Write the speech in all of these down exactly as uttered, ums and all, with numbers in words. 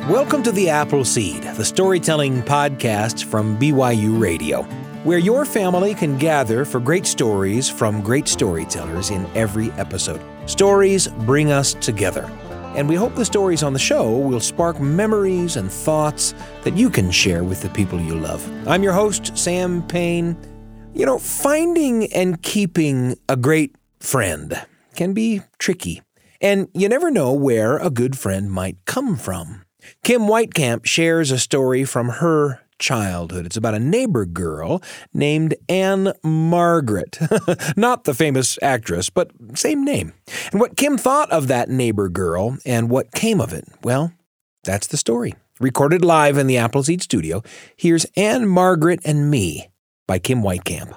Welcome to The Appleseed, the storytelling podcast from B Y U Radio, where your family can gather for great stories from great storytellers in every episode. Stories bring us together, and we hope the stories on the show will spark memories and thoughts that you can share with the people you love. I'm your host, Sam Payne. You know, finding and keeping a great friend can be tricky, and you never know where a good friend might come from. Kim Weitkamp shares a story from her childhood. It's about a neighbor girl named Anne Margaret. Not the famous actress, but same name. And what Kim thought of that neighbor girl and what came of it, well, that's the story. Recorded live in the Appleseed studio, here's Anne Margaret and Me by Kim Weitkamp.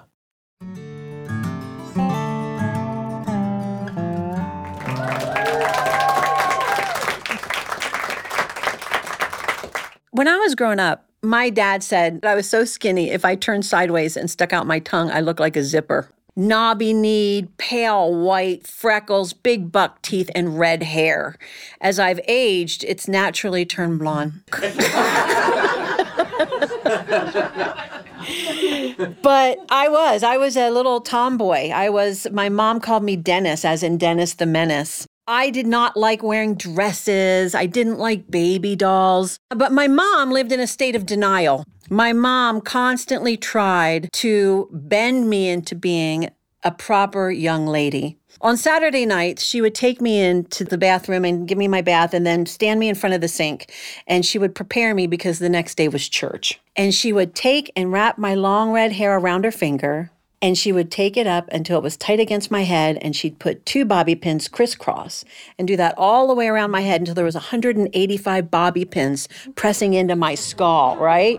When I was growing up, my dad said that I was so skinny, if I turned sideways and stuck out my tongue, I looked like a zipper. Knobby-kneed, pale white, freckles, big buck teeth, and red hair. As I've aged, it's naturally turned blonde. But I was. I was a little tomboy. I was, my mom called me Dennis, as in Dennis the Menace. I did not like wearing dresses. I didn't like baby dolls. But my mom lived in a state of denial. My mom constantly tried to bend me into being a proper young lady. On Saturday nights, she would take me into the bathroom and give me my bath and then stand me in front of the sink. And she would prepare me because the next day was church. And she would take and wrap my long red hair around her finger. And she would take it up until it was tight against my head, and she'd put two bobby pins crisscross and do that all the way around my head until there was one hundred eighty-five bobby pins pressing into my skull, right?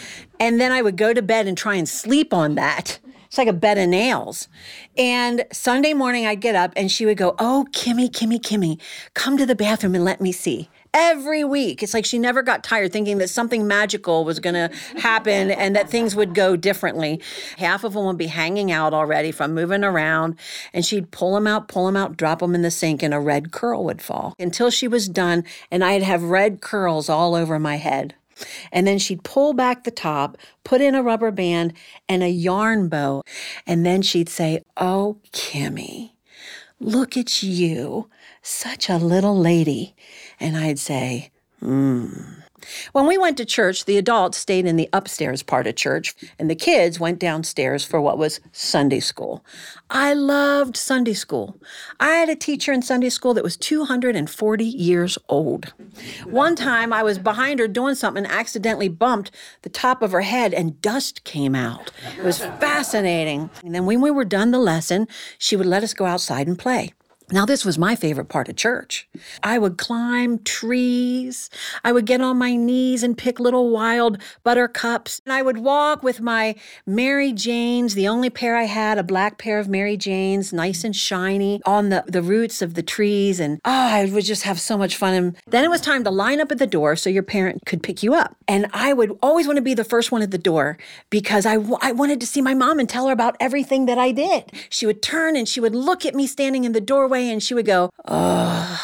And then I would go to bed and try and sleep on that. It's like a bed of nails. And Sunday morning I'd get up and she would go, "Oh, Kimmy, Kimmy, Kimmy, come to the bathroom and let me see." Every week. It's like she never got tired thinking that something magical was going to happen and that things would go differently. Half of them would be hanging out already from moving around, and she'd pull them out, pull them out, drop them in the sink, and a red curl would fall until she was done, and I'd have red curls all over my head. And then she'd pull back the top, put in a rubber band and a yarn bow, and then she'd say, "Oh, Kimmy, look at you, such a little lady." And I'd say, hmm. When we went to church, the adults stayed in the upstairs part of church, and the kids went downstairs for what was Sunday school. I loved Sunday school. I had a teacher in Sunday school that was two hundred forty years old. One time, I was behind her doing something and accidentally bumped the top of her head, and dust came out. It was fascinating. And then when we were done the lesson, she would let us go outside and play. Now, this was my favorite part of church. I would climb trees. I would get on my knees and pick little wild buttercups. And I would walk with my Mary Janes, the only pair I had, a black pair of Mary Janes, nice and shiny, on the, the roots of the trees. And oh, I would just have so much fun. And then it was time to line up at the door so your parent could pick you up. And I would always want to be the first one at the door because I, w- I wanted to see my mom and tell her about everything that I did. She would turn and she would look at me standing in the doorway, and she would go, "Oh,"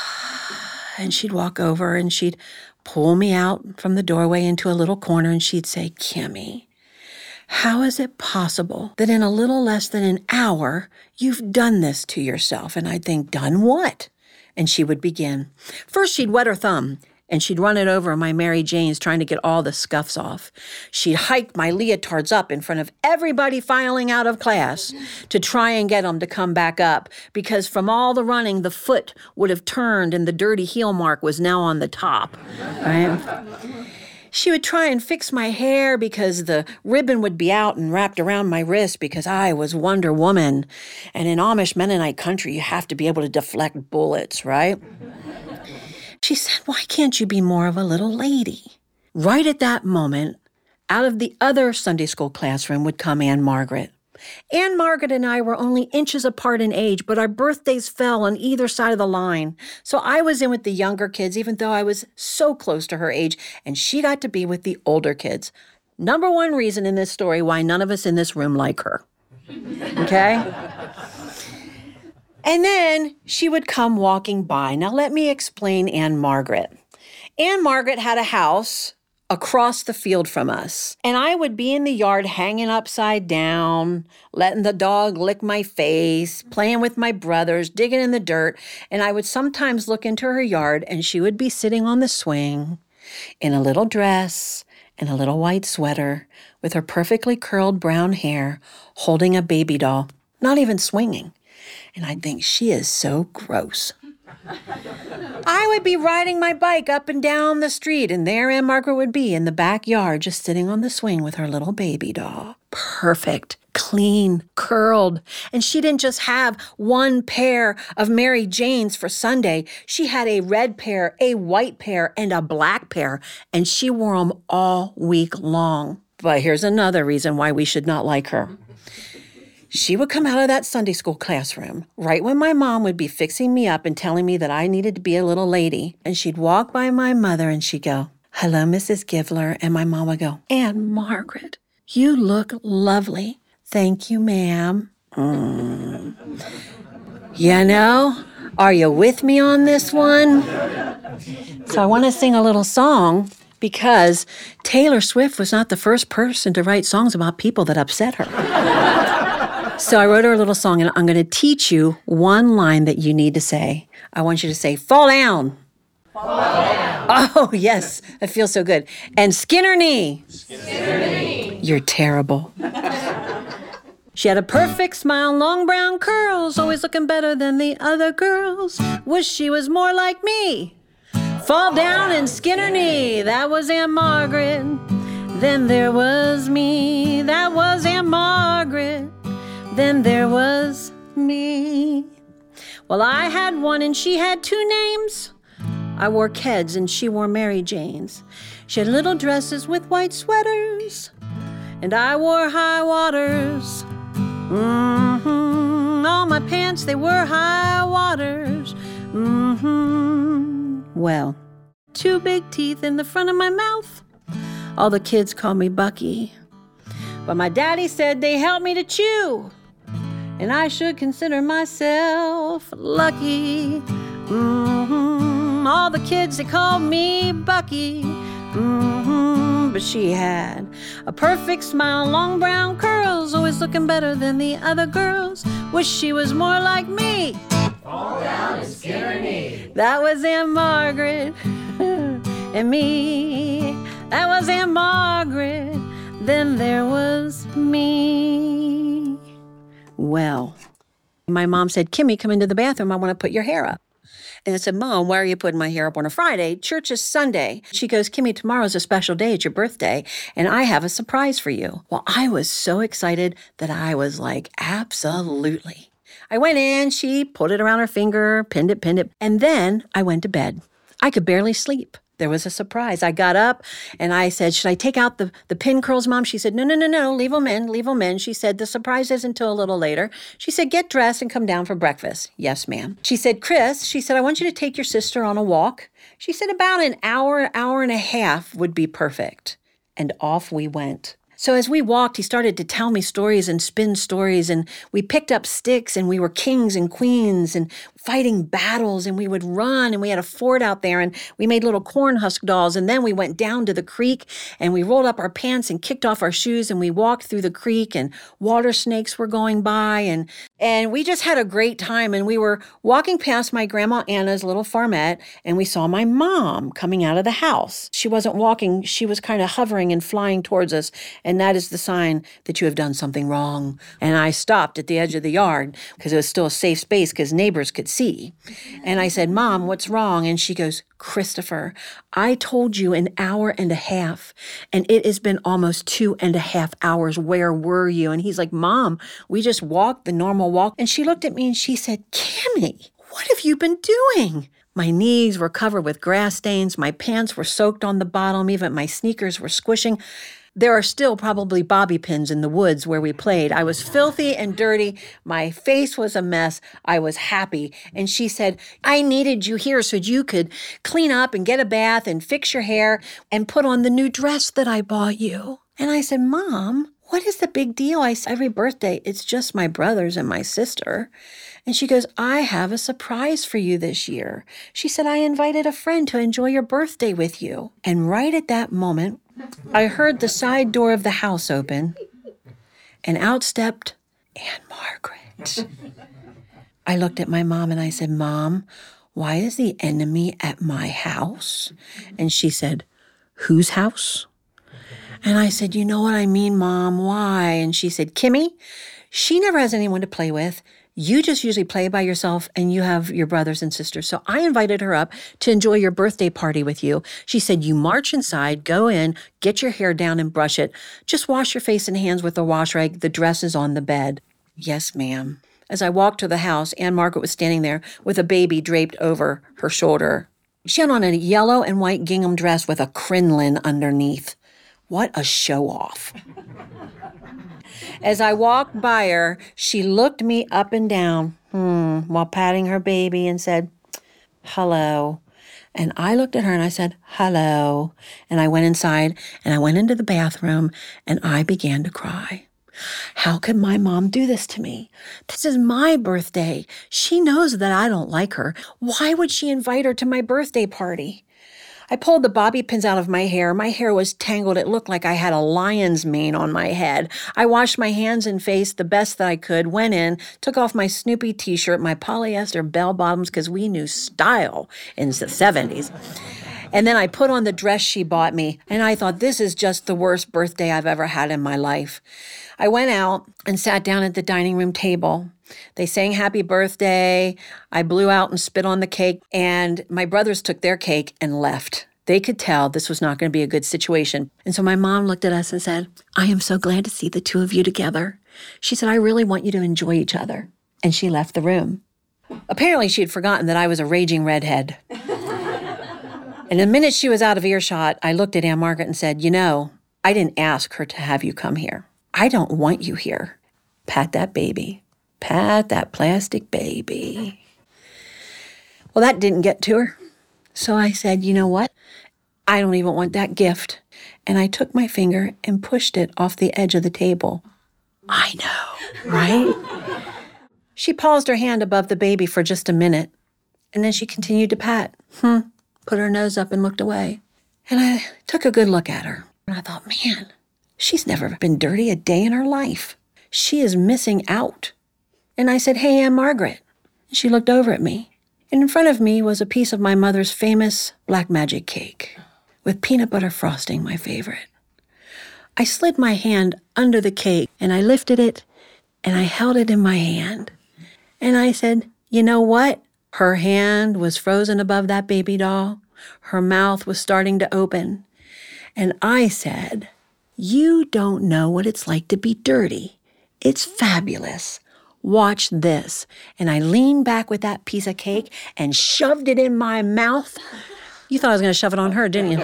and she'd walk over and she'd pull me out from the doorway into a little corner and she'd say, "Kimmy, how is it possible that in a little less than an hour you've done this to yourself?" And I'd think, "Done what?" And she would begin. First, she'd wet her thumb and she'd run it over my Mary Janes, trying to get all the scuffs off. She'd hike my leotards up in front of everybody filing out of class to try and get them to come back up, because from all the running, the foot would have turned and the dirty heel mark was now on the top, right? She would try and fix my hair because the ribbon would be out and wrapped around my wrist because I was Wonder Woman. And in Amish Mennonite country, you have to be able to deflect bullets, right? She said, "Why can't you be more of a little lady?" Right at that moment, out of the other Sunday school classroom would come Anne Margaret. Anne Margaret and I were only inches apart in age, but our birthdays fell on either side of the line. So I was in with the younger kids, even though I was so close to her age, and she got to be with the older kids. Number one reason in this story why none of us in this room like her. Okay? And then she would come walking by. Now, let me explain Anne Margaret. Aunt Margaret had a house across the field from us. And I would be in the yard hanging upside down, letting the dog lick my face, playing with my brothers, digging in the dirt. And I would sometimes look into her yard and she would be sitting on the swing in a little dress and a little white sweater with her perfectly curled brown hair, holding a baby doll, not even swinging. And I'd think, she is so gross. I would be riding my bike up and down the street, and there Aunt Margaret would be in the backyard just sitting on the swing with her little baby doll. Perfect, clean, curled. And she didn't just have one pair of Mary Janes for Sunday. She had a red pair, a white pair, and a black pair, and she wore them all week long. But here's another reason why we should not like her. She would come out of that Sunday school classroom right when my mom would be fixing me up and telling me that I needed to be a little lady. And she'd walk by my mother and she'd go, "Hello, Missus Givler." And my mom would go, "Aunt Margaret, you look lovely." "Thank you, ma'am." Mm. You know, are you with me on this one? So I want to sing a little song because Taylor Swift was not the first person to write songs about people that upset her. So I wrote her a little song, and I'm going to teach you one line that you need to say. I want you to say, "Fall down." Fall down. Oh, yes. That feels so good. And skin her knee. Skin her knee. You're terrible. She had a perfect smile, long brown curls, always looking better than the other girls. Wish she was more like me. Fall down and skin her knee. That was Aunt Margaret. Then there was me. That was Aunt Margaret. Then there was me. Well, I had one and she had two names. I wore Keds and she wore Mary Janes. She had little dresses with white sweaters, and I wore high waters. Mm-hmm. All my pants, they were high waters. Mm-hmm. Well, two big teeth in the front of my mouth. All the kids call me Bucky. But my daddy said they helped me to chew, and I should consider myself lucky. Mm-hmm. All the kids, they called me Bucky. Mm-hmm. But she had a perfect smile, long brown curls, always looking better than the other girls. Wish she was more like me. Fall down and skin her knee. That was Aunt Margaret and me. That was Aunt Margaret. Then there was me. Well, my mom said, "Kimmy, come into the bathroom. I want to put your hair up." And I said, "Mom, why are you putting my hair up on a Friday? Church is Sunday." She goes, "Kimmy, tomorrow's a special day. It's your birthday, and I have a surprise for you." Well, I was so excited that I was like, absolutely. I went in, she put it around her finger, pinned it, pinned it, and then I went to bed. I could barely sleep. There was a surprise. I got up and I said, "Should I take out the, the pin curls, Mom?" She said, no, no, no, no, leave them in, leave them in. She said, "The surprise isn't until a little later." She said, "Get dressed and come down for breakfast." "Yes, ma'am." She said, "Chris," she said, "I want you to take your sister on a walk." She said, "About an hour, hour and a half would be perfect." And off we went. So as we walked, he started to tell me stories and spin stories, and we picked up sticks, and we were kings and queens and fighting battles, and we would run, and we had a fort out there, and we made little corn husk dolls, and then we went down to the creek, and we rolled up our pants and kicked off our shoes, and we walked through the creek, and water snakes were going by, and and we just had a great time. And we were walking past my Grandma Anna's little farmette, and we saw my mom coming out of the house. She wasn't walking, she was kind of hovering and flying towards us, and that is the sign that you have done something wrong. And I stopped at the edge of the yard because it was still a safe space because neighbors could see. And I said, "Mom, what's wrong?" And she goes, "Christopher, I told you an hour and a half, and it has been almost two and a half hours. Where were you?" And he's like, "Mom, we just walked the normal walk." And she looked at me and she said, "Kimmy, what have you been doing?" My knees were covered with grass stains. My pants were soaked on the bottom. Even my sneakers were squishing. There are still probably bobby pins in the woods where we played. I was filthy and dirty. My face was a mess. I was happy. And she said, "I needed you here so you could clean up and get a bath and fix your hair and put on the new dress that I bought you." And I said, "Mom, what is the big deal? I said, every birthday, it's just my brothers and my sister. And she goes, I have a surprise for you this year. She said, I invited a friend to enjoy your birthday with you. And right at that moment, I heard the side door of the house open, and out stepped Ann Margaret. I looked at my mom and I said, Mom, why is the enemy at my house? And she said, whose house? And I said, you know what I mean, Mom, why? And she said, Kimmy, she never has anyone to play with. You just usually play by yourself and you have your brothers and sisters. So I invited her up to enjoy your birthday party with you. She said, you march inside, go in, get your hair down and brush it. Just wash your face and hands with a wash rag. The dress is on the bed. Yes, ma'am. As I walked to the house, Ann Margaret was standing there with a baby draped over her shoulder. She had on a yellow and white gingham dress with a crinoline underneath. What a show-off. As I walked by her, she looked me up and down, hmm, while patting her baby and said, hello. And I looked at her and I said, hello. And I went inside and I went into the bathroom and I began to cry. How could my mom do this to me? This is my birthday. She knows that I don't like her. Why would she invite her to my birthday party? I pulled the bobby pins out of my hair. My hair was tangled. It looked like I had a lion's mane on my head. I washed my hands and face the best that I could, went in, took off my Snoopy t-shirt, my polyester bell bottoms, because we knew style in the seventies. And then I put on the dress she bought me, and I thought, this is just the worst birthday I've ever had in my life. I went out and sat down at the dining room table. They sang happy birthday. I blew out and spit on the cake, and my brothers took their cake and left. They could tell this was not going to be a good situation. And so my mom looked at us and said, I am so glad to see the two of you together. She said, I really want you to enjoy each other. And she left the room. Apparently, she had forgotten that I was a raging redhead. And the minute she was out of earshot, I looked at Ann Margaret and said, you know, I didn't ask her to have you come here. I don't want you here. Pat that baby. Pat that plastic baby. Well, that didn't get to her. So I said, you know what? I don't even want that gift. And I took my finger and pushed it off the edge of the table. I know, right? She paused her hand above the baby for just a minute, and then she continued to pat. Hmm. Put her nose up and looked away. And I took a good look at her. And I thought, man, she's never been dirty a day in her life. She is missing out. And I said, hey, Ann Margaret. And she looked over at me. And in front of me was a piece of my mother's famous black magic cake with peanut butter frosting, my favorite. I slid my hand under the cake and I lifted it and I held it in my hand. And I said, you know what? Her hand was frozen above that baby doll. Her mouth was starting to open. And I said, you don't know what it's like to be dirty. It's fabulous. Watch this. And I leaned back with that piece of cake and shoved it in my mouth. You thought I was going to shove it on her, didn't you?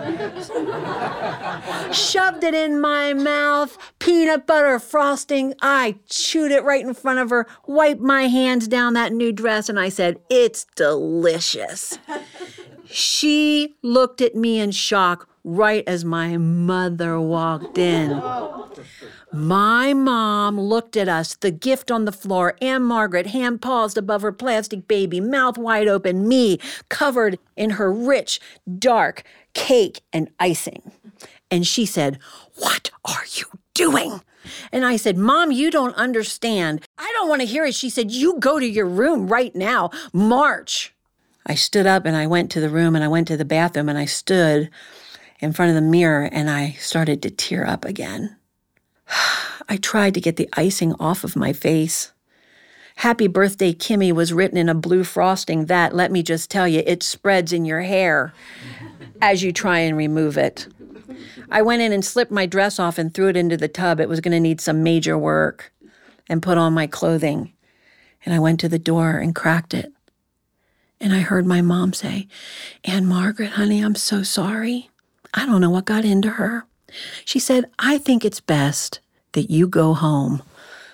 Shoved it in my mouth, peanut butter frosting. I chewed it right in front of her, wiped my hands down that new dress, and I said, it's delicious. She looked at me in shock right as my mother walked in. My mom looked at us, the gift on the floor, Ann Margaret, hand paused above her plastic baby, mouth wide open, me covered in her rich, dark cake and icing. And she said, what are you doing? And I said, Mom, you don't understand. I don't want to hear it. She said, you go to your room right now. March. I stood up and I went to the room and I went to the bathroom and I stood in front of the mirror and I started to tear up again. I tried to get the icing off of my face. Happy Birthday, Kimmy was written in a blue frosting that, let me just tell you, it spreads in your hair as you try and remove it. I went in and slipped my dress off and threw it into the tub. It was going to need some major work, and put on my clothing. And I went to the door and cracked it. And I heard my mom say, Ann Margaret, honey, I'm so sorry. I don't know what got into her. She said, I think it's best that you go home.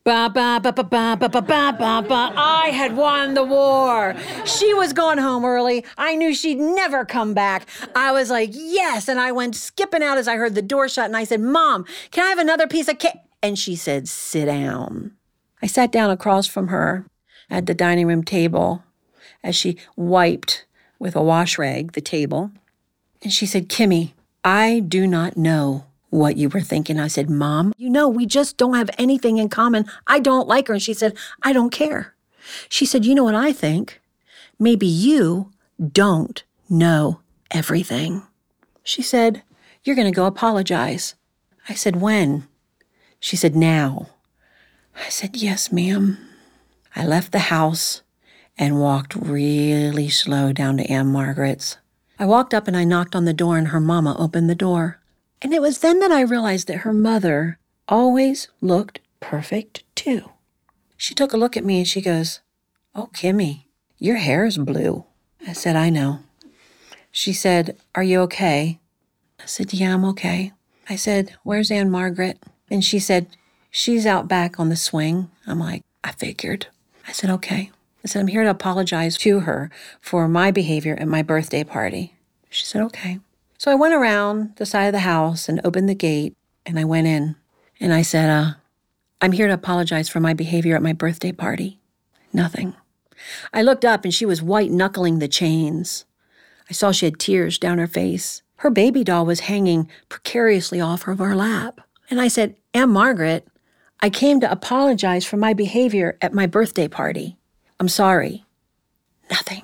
Ba, ba, ba, ba, ba, ba, ba, ba, ba, ba. I had won the war. She was going home early. I knew she'd never come back. I was like, yes. And I went skipping out as I heard the door shut. And I said, Mom, can I have another piece of cake? And she said, sit down. I sat down across from her at the dining room table as she wiped with a wash rag the table. And she said, Kimmy, I do not know what you were thinking. I said, Mom, you know, we just don't have anything in common. I don't like her. And she said, I don't care. She said, you know what I think? Maybe you don't know everything. She said, you're going to go apologize. I said, when? She said, now. I said, yes, ma'am. I left the house and walked really slow down to Aunt Margaret's. I walked up and I knocked on the door and her mama opened the door. And it was then that I realized that her mother always looked perfect, too. She took a look at me and she goes, oh, Kimmy, your hair is blue. I said, I know. She said, are you okay? I said, yeah, I'm okay. I said, where's Aunt Margaret? And she said, she's out back on the swing. I'm like, I figured. I said, okay. I said, I'm here to apologize to her for my behavior at my birthday party. She said, okay. So I went around the side of the house and opened the gate, and I went in. And I said, uh, I'm here to apologize for my behavior at my birthday party. Nothing. I looked up, and she was white-knuckling the chains. I saw she had tears down her face. Her baby doll was hanging precariously off of her lap. And I said, Aunt Margaret, I came to apologize for my behavior at my birthday party. I'm sorry. Nothing.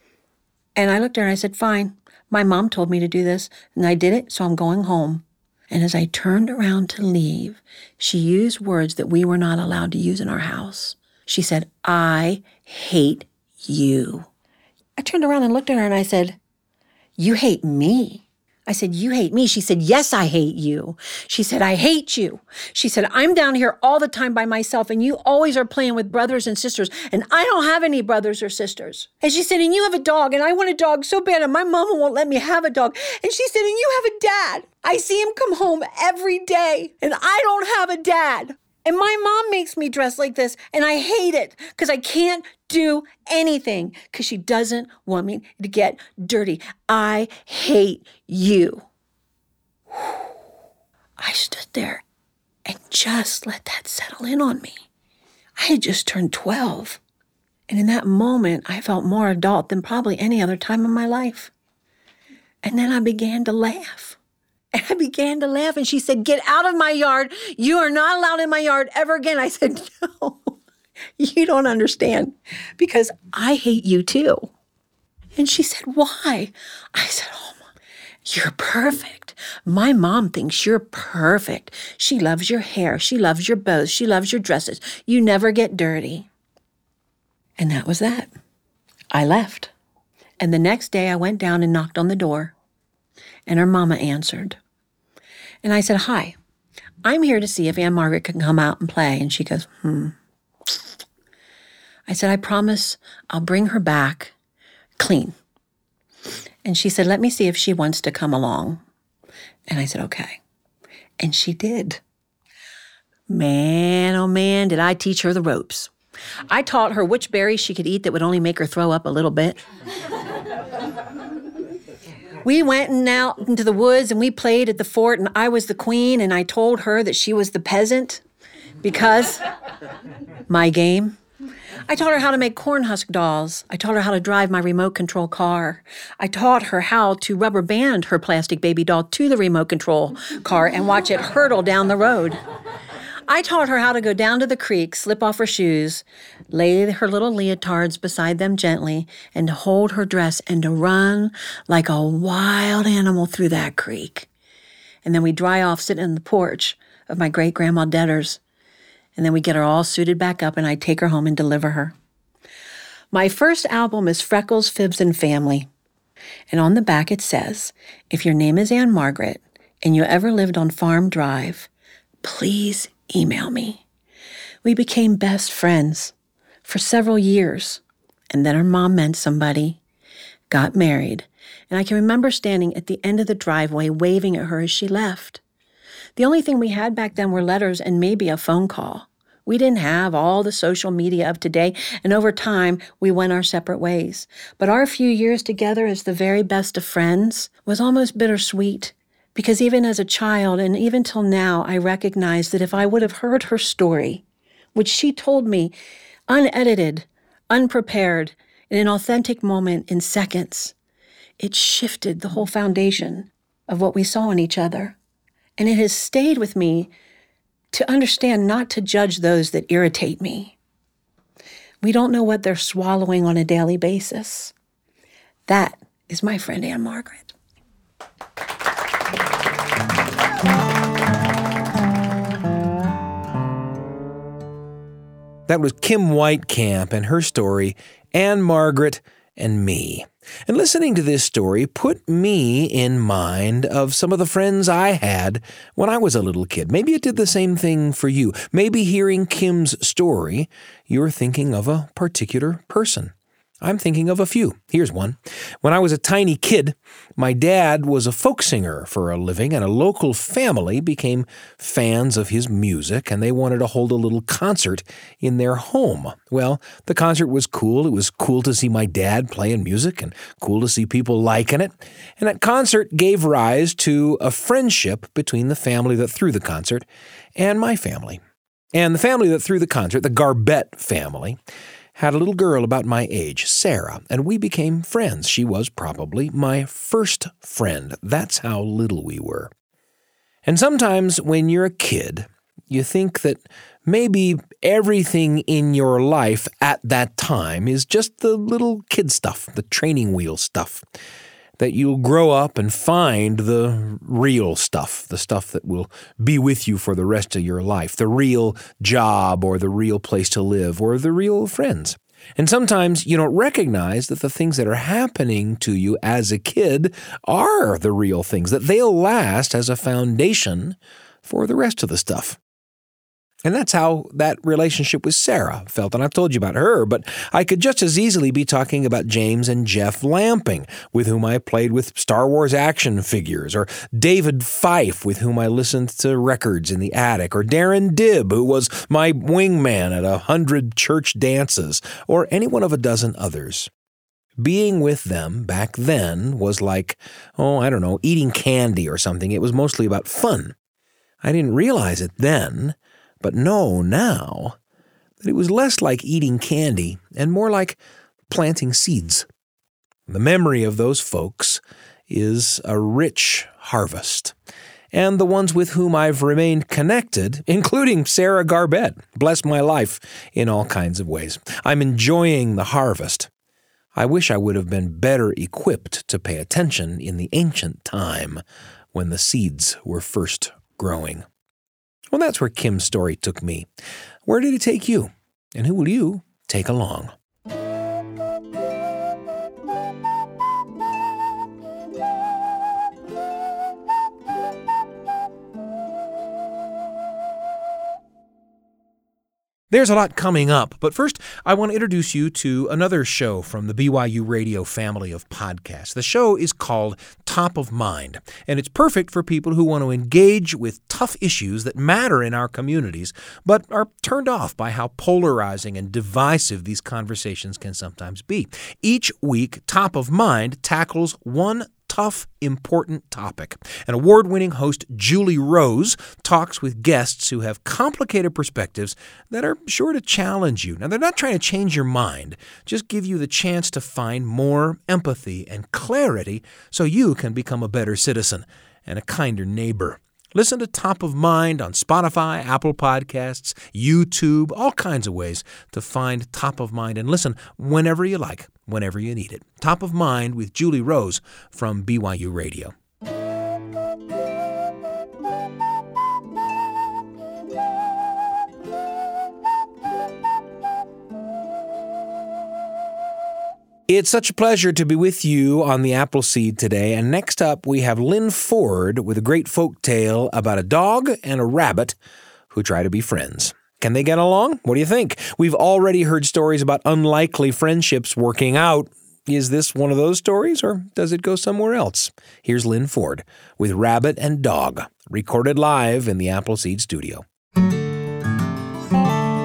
And I looked at her and I said, fine. My mom told me to do this, and I did it, so I'm going home. And as I turned around to leave, she used words that we were not allowed to use in our house. She said, I hate you. I turned around and looked at her and I said, you hate me. I said, you hate me. She said, yes, I hate you. She said, I hate you. She said, I'm down here all the time by myself, and you always are playing with brothers and sisters, and I don't have any brothers or sisters. And she said, and you have a dog, and I want a dog so bad, and my mama won't let me have a dog. And she said, and you have a dad. I see him come home every day, and I don't have a dad. And my mom makes me dress like this, and I hate it because I can't do anything because she doesn't want me to get dirty. I hate you. I stood there and just let that settle in on me. I had just turned twelve, and in that moment, I felt more adult than probably any other time in my life. And then I began to laugh. And I began to laugh, and she said, get out of my yard. You are not allowed in my yard ever again. I said, no, you don't understand, because I hate you too. And she said, why? I said, oh, Mom, you're perfect. My mom thinks you're perfect. She loves your hair. She loves your bows. She loves your dresses. You never get dirty. And that was that. I left. And the next day I went down and knocked on the door, and her mama answered. And I said, hi, I'm here to see if Aunt Margaret can come out and play. And she goes, hmm. I said, I promise I'll bring her back clean. And she said, let me see if she wants to come along. And I said, okay. And she did. Man, oh man, did I teach her the ropes. I taught her which berries she could eat that would only make her throw up a little bit. We went and out into the woods and we played at the fort, and I was the queen, and I told her that she was the peasant because my game. I taught her how to make corn husk dolls. I taught her how to drive my remote control car. I taught her how to rubber band her plastic baby doll to the remote control car and watch it hurtle down the road. I taught her how to go down to the creek, slip off her shoes, lay her little leotards beside them gently, and to hold her dress and to run like a wild animal through that creek. And then we dry off sitting on the porch of my great-grandma Detter's. And then we get her all suited back up, and I take her home and deliver her. My first album is Freckles, Fibs, and Family. And on the back it says, if your name is Aunt Margaret and you ever lived on Farm Drive, please email me. We became best friends for several years. And then her mom met somebody, got married, and I can remember standing at the end of the driveway waving at her as she left. The only thing we had back then were letters and maybe a phone call. We didn't have all the social media of today, and over time, we went our separate ways. But our few years together as the very best of friends was almost bittersweet, because even as a child, and even till now, I recognize that if I would have heard her story, which she told me, unedited, unprepared, in an authentic moment in seconds, it shifted the whole foundation of what we saw in each other. And it has stayed with me to understand not to judge those that irritate me. We don't know what they're swallowing on a daily basis. That is my friend Ann-Margret. That was Kim Weitkamp and her story, Ann-Margret and Me. And listening to this story put me in mind of some of the friends I had when I was a little kid. Maybe it did the same thing for you. Maybe hearing Kim's story, you're thinking of a particular person. I'm thinking of a few. Here's one. When I was a tiny kid, my dad was a folk singer for a living, and a local family became fans of his music, and they wanted to hold a little concert in their home. Well, the concert was cool. It was cool to see my dad playing music and cool to see people liking it. And that concert gave rise to a friendship between the family that threw the concert and my family. And the family that threw the concert, the Garbett family, had a little girl about my age, Sarah, and we became friends. She was probably my first friend. That's how little we were. And sometimes when you're a kid, you think that maybe everything in your life at that time is just the little kid stuff, the training wheel stuff, that you'll grow up and find the real stuff, the stuff that will be with you for the rest of your life, the real job or the real place to live or the real friends. And sometimes you don't recognize that the things that are happening to you as a kid are the real things, that they'll last as a foundation for the rest of the stuff. And that's how that relationship with Sarah felt. And I've told you about her, but I could just as easily be talking about James and Jeff Lamping, with whom I played with Star Wars action figures, or David Fife, with whom I listened to records in the attic, or Darren Dibb, who was my wingman at a hundred church dances, or any one of a dozen others. Being with them back then was like, oh, I don't know, eating candy or something. It was mostly about fun. I didn't realize it then, but know now that it was less like eating candy and more like planting seeds. The memory of those folks is a rich harvest. And the ones with whom I've remained connected, including Sarah Garbett, bless my life in all kinds of ways. I'm enjoying the harvest. I wish I would have been better equipped to pay attention in the ancient time when the seeds were first growing. Well, that's where Kim's story took me. Where did it take you? And who will you take along? There's a lot coming up, but first I want to introduce you to another show from the B Y U Radio family of podcasts. The show is called Top of Mind, and it's perfect for people who want to engage with tough issues that matter in our communities, but are turned off by how polarizing and divisive these conversations can sometimes be. Each week, Top of Mind tackles one tough, important topic. And award-winning host Julie Rose talks with guests who have complicated perspectives that are sure to challenge you. Now, they're not trying to change your mind, just give you the chance to find more empathy and clarity so you can become a better citizen and a kinder neighbor. Listen to Top of Mind on Spotify, Apple Podcasts, YouTube, all kinds of ways to find Top of Mind and listen whenever you like, whenever you need it. Top of Mind with Julie Rose from B Y U Radio. It's such a pleasure to be with you on the Appleseed today. And next up, we have Lynn Ford with a great folk tale about a dog and a rabbit who try to be friends. Can they get along? What do you think? We've already heard stories about unlikely friendships working out. Is this one of those stories, or does it go somewhere else? Here's Lynn Ford with Rabbit and Dog, recorded live in the Appleseed studio.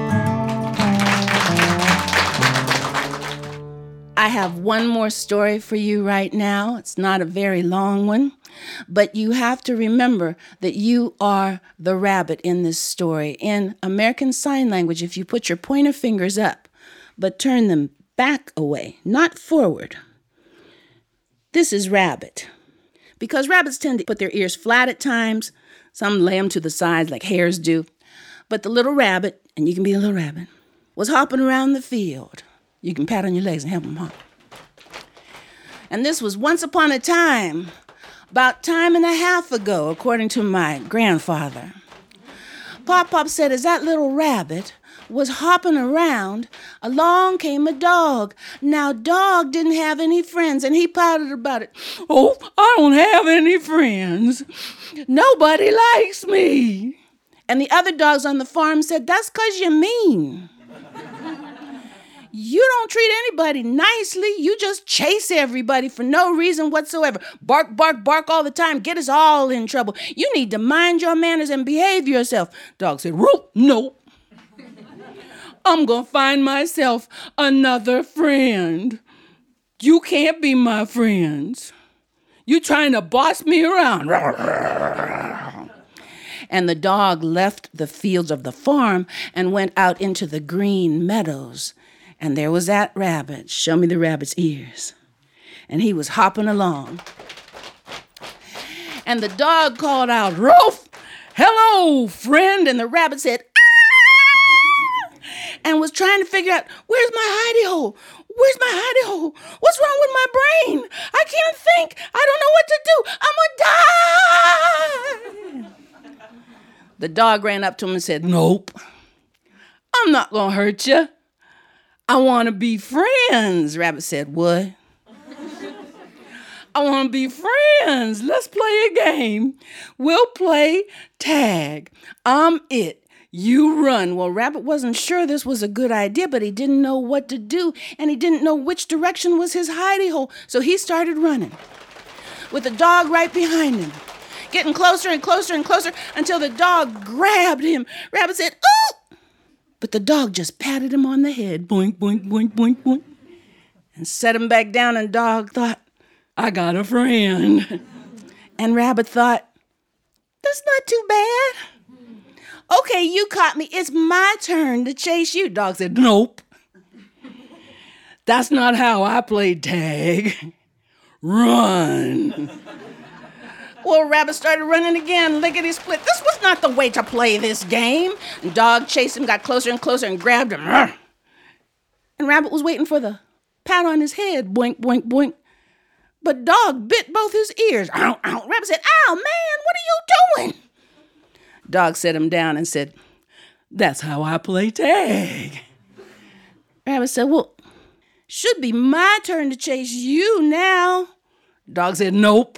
I have one more story for you right now. It's not a very long one, but you have to remember that you are the rabbit in this story. In American Sign Language, if you put your pointer fingers up, but turn them back away, not forward, this is rabbit. Because rabbits tend to put their ears flat at times. Some lay them to the sides like hares do. But the little rabbit, and you can be a little rabbit, was hopping around the field. You can pat on your legs and help him hop. And this was once upon a time, about time and a half ago, according to my grandfather. Pop-Pop said as that little rabbit was hopping around, along came a dog. Now, dog didn't have any friends, and he pouted about it. Oh, I don't have any friends. Nobody likes me. And the other dogs on the farm said, that's because you're mean. You don't treat anybody nicely. You just chase everybody for no reason whatsoever. Bark, bark, bark all the time. Get us all in trouble. You need to mind your manners and behave yourself. Dog said, Roop, no. I'm going to find myself another friend. You can't be my friends. You trying to boss me around. And the dog left the fields of the farm and went out into the green meadows. And there was that rabbit. Show me the rabbit's ears. And he was hopping along. And the dog called out, Rolf, hello, friend. And the rabbit said, ah! And was trying to figure out, where's my hidey hole? Where's my hidey hole? What's wrong with my brain? I can't think. I don't know what to do. I'm gonna die. The dog ran up to him and said, nope, I'm not gonna hurt you. I want to be friends. Rabbit said, what? I want to be friends. Let's play a game. We'll play tag. I'm it. You run. Well, Rabbit wasn't sure this was a good idea, but he didn't know what to do, and he didn't know which direction was his hidey hole. So he started running with the dog right behind him, getting closer and closer and closer until the dog grabbed him. Rabbit said, ooh! But the dog just patted him on the head, boink, boink, boink, boink, boink, and set him back down, and dog thought, I got a friend. And Rabbit thought, that's not too bad. Okay, you caught me. It's my turn to chase you. Dog said, nope. That's not how I play tag. Run. Well, Rabbit started running again, lickety-split. This was not the way to play this game. And dog chased him, got closer and closer, and grabbed him. And Rabbit was waiting for the pat on his head, boink, boink, boink. But dog bit both his ears. Ow, ow. Rabbit said, ow, man, what are you doing? Dog set him down and said, that's how I play tag. Rabbit said, well, should be my turn to chase you now. Dog said, nope.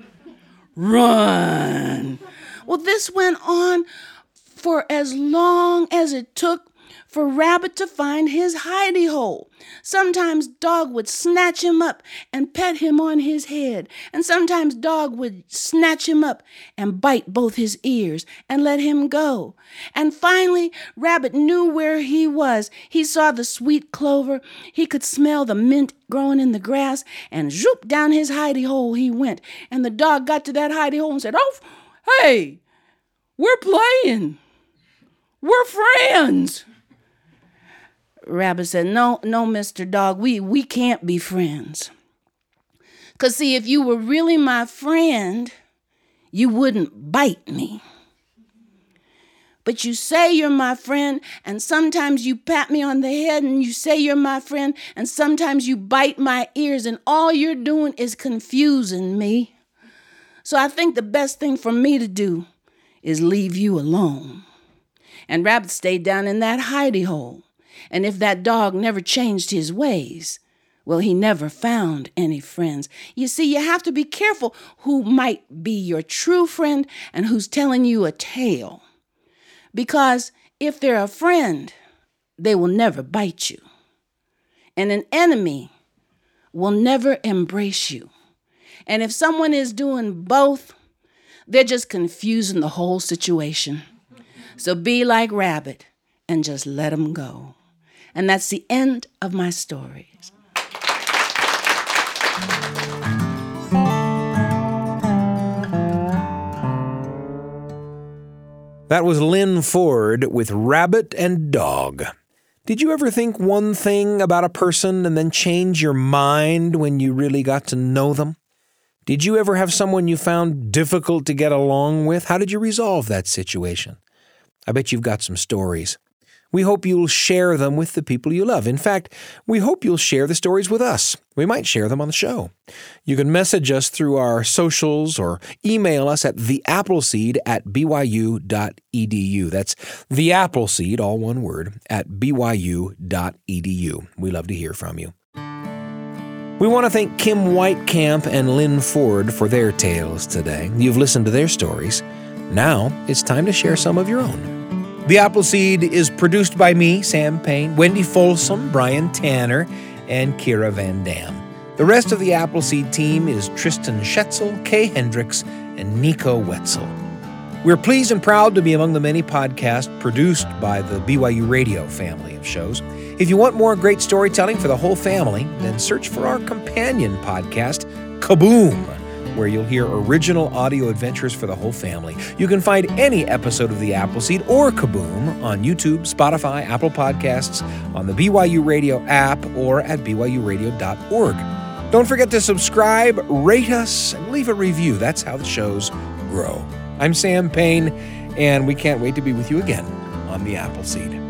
Run. Well, this went on for as long as it took for Rabbit to find his hidey hole. Sometimes dog would snatch him up and pet him on his head. And sometimes dog would snatch him up and bite both his ears and let him go. And finally, Rabbit knew where he was. He saw the sweet clover. He could smell the mint growing in the grass. And zoop, down his hidey hole he went. And the dog got to that hidey hole and said, oh, hey, we're playing. We're friends. Rabbit said, no, no, Mister Dog, we, we can't be friends. Because, see, if you were really my friend, you wouldn't bite me. But you say you're my friend, and sometimes you pat me on the head, and you say you're my friend, and sometimes you bite my ears, and all you're doing is confusing me. So I think the best thing for me to do is leave you alone. And Rabbit stayed down in that hidey hole. And if that dog never changed his ways, well, he never found any friends. You see, you have to be careful who might be your true friend and who's telling you a tale. Because if they're a friend, they will never bite you. And an enemy will never embrace you. And if someone is doing both, they're just confusing the whole situation. So be like Rabbit and just let them go. And that's the end of my stories. That was Lynn Ford with Rabbit and Dog. Did you ever think one thing about a person and then change your mind when you really got to know them? Did you ever have someone you found difficult to get along with? How did you resolve that situation? I bet you've got some stories. We hope you'll share them with the people you love. In fact, we hope you'll share the stories with us. We might share them on the show. You can message us through our socials or email us at theappleseed at b y u dot e d u. That's theappleseed, all one word, at b y u dot e d u. We love to hear from you. We want to thank Kim Whitecamp and Lynn Ford for their tales today. You've listened to their stories. Now it's time to share some of your own. The Appleseed is produced by me, Sam Payne, Wendy Folsom, Brian Tanner, and Kira Van Dam. The rest of the Appleseed team is Tristan Schetzel, Kay Hendricks, and Nico Wetzel. We're pleased and proud to be among the many podcasts produced by the B Y U Radio family of shows. If you want more great storytelling for the whole family, then search for our companion podcast, Kaboom, where you'll hear original audio adventures for the whole family. You can find any episode of The Appleseed or Kaboom on YouTube, Spotify, Apple Podcasts, on the B Y U Radio app, or at b y u radio dot org. Don't forget to subscribe, rate us, and leave a review. That's how the shows grow. I'm Sam Payne, and we can't wait to be with you again on The Appleseed.